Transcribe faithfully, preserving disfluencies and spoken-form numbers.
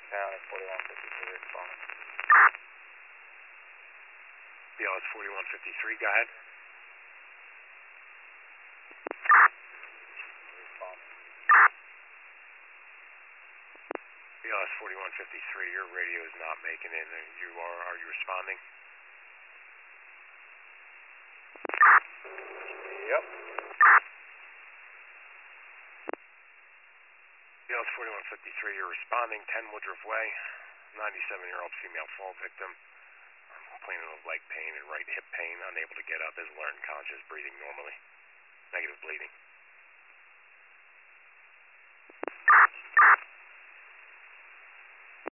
County forty-one fifty-three responding. B L S forty-one fifty-three, go ahead. Responding. B L S forty-one fifty-three, your radio is not making it. You are, are you responding? Yep. B L S forty-one fifty-three, you're responding, ten Woodruff Way, ninety-seven-year-old female fall victim, complaining of leg pain and right hip pain, unable to get up, is alert and conscious, breathing normally, negative bleeding.